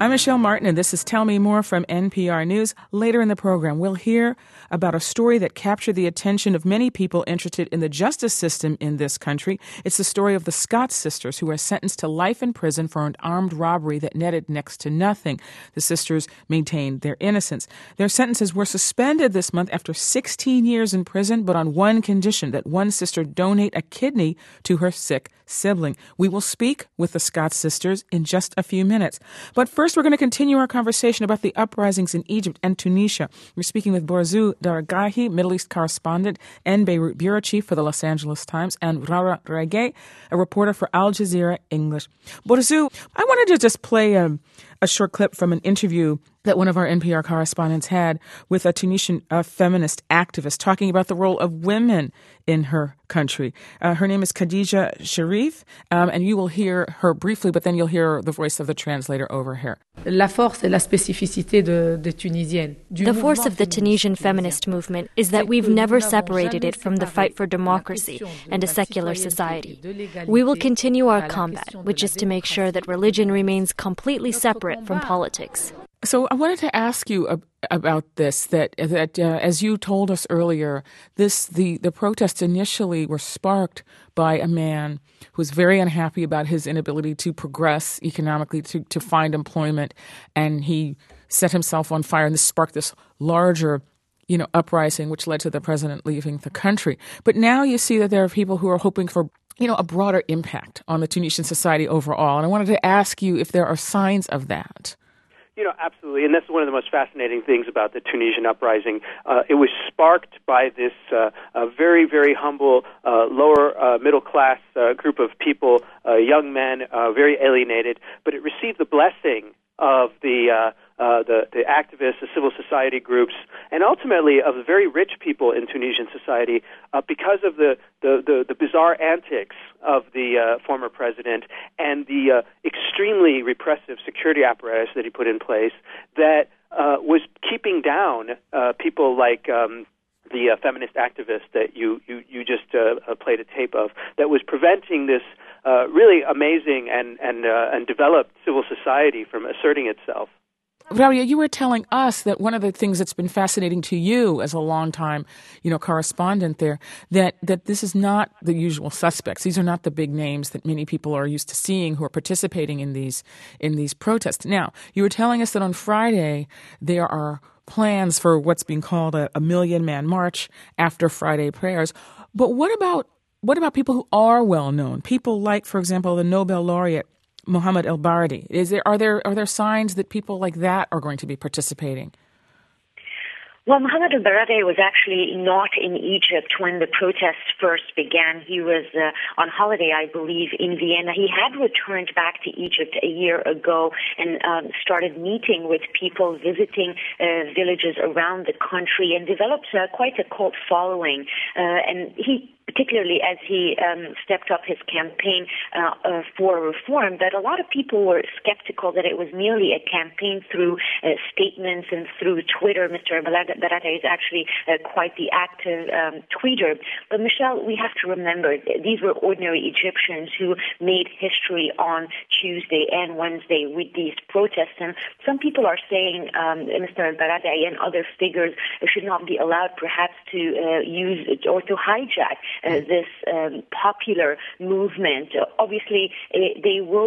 I'm Michelle Martin, and this is Tell Me More from NPR News. Later in the program, we'll hear about a story that captured the attention of many people interested in the justice system in this country. It's the story of the Scott sisters, who are sentenced to life in prison for an armed robbery that netted next to nothing. The sisters maintained their innocence. Their sentences were suspended this month after 16 years in prison, but on one condition, that one sister donate a kidney to her sick sibling. We will speak with the Scott sisters in just a few minutes. But first, we're going to continue our conversation about the uprisings in Egypt and Tunisia. We're speaking with Borzou Daragahi, Middle East correspondent and Beirut bureau chief for the Los Angeles Times, and Raura Regev, a reporter for Al Jazeera English. Borzou, I wanted to just play a short clip from an interview that one of our NPR correspondents had with a Tunisian feminist activist talking about the role of women in her country. Her name is Khadija Sharif, and you will hear her briefly, but then you'll hear the voice of the translator over here. The force of the Tunisian feminist movement is that we've never separated it from the fight for democracy and a secular society. We will continue our combat, which is to make sure that religion remains completely separate from politics. So I wanted to ask you about this, that as you told us earlier, the protests initially were sparked by a man who was very unhappy about his inability to progress economically, to find employment, and he set himself on fire, and this sparked this larger uprising, which led to the president leaving the country. But now you see that there are people who are hoping for a broader impact on the Tunisian society overall, and I wanted to ask you if there are signs of that. Absolutely, and that's one of the most fascinating things about the Tunisian uprising. It was sparked by this very, very humble, lower middle-class group of people, young men, very alienated, but it received the blessing of the activists, the civil society groups, and ultimately of the very rich people in Tunisian society because of the bizarre antics of the former president and the extremely repressive security apparatus that he put in place that was keeping down people like the feminist activist that you just played a tape of, that was preventing this really amazing and developed civil society from asserting itself. Raura, you were telling us that one of the things that's been fascinating to you as a longtime, correspondent there, that this is not the usual suspects. These are not the big names that many people are used to seeing who are participating in these protests. Now, you were telling us that on Friday there are plans for what's being called a million-man march after Friday prayers. But what about people who are well known? People like, for example, the Nobel laureate Mohammed El-Baradei. Are there signs that people like that are going to be participating? Well, Mohammed El-Baradei was actually not in Egypt when the protests first began. He was on holiday, I believe, in Vienna. He had returned back to Egypt a year ago and started meeting with people, visiting villages around the country, and developed quite a cult following. And he, particularly as he stepped up his campaign for reform, that a lot of people were skeptical that it was merely a campaign through statements and through Twitter. Mr. Baradei is actually quite the active tweeter. But Michelle, we have to remember, these were ordinary Egyptians who made history on Tuesday and Wednesday with these protests. And some people are saying Mr. Baradei and other figures should not be allowed perhaps to use or to hijack this popular movement. Obviously, they will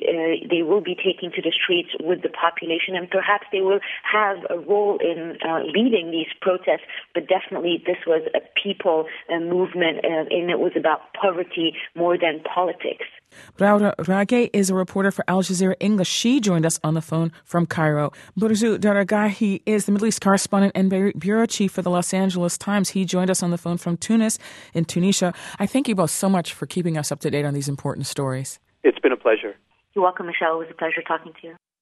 be taking to the streets with the population, and perhaps they will have a role in leading these protests. But definitely, this was a people movement, and it was about poverty more than politics. Raura Regev is a reporter for Al Jazeera English. She joined us on the phone from Cairo. Borzou Daragahi is the Middle East correspondent and bureau chief for the Los Angeles Times. He joined us on the phone from Tunis in Tunisia. I thank you both so much for keeping us up to date on these important stories. It's been a pleasure. You're welcome, Michelle. It was a pleasure talking to you.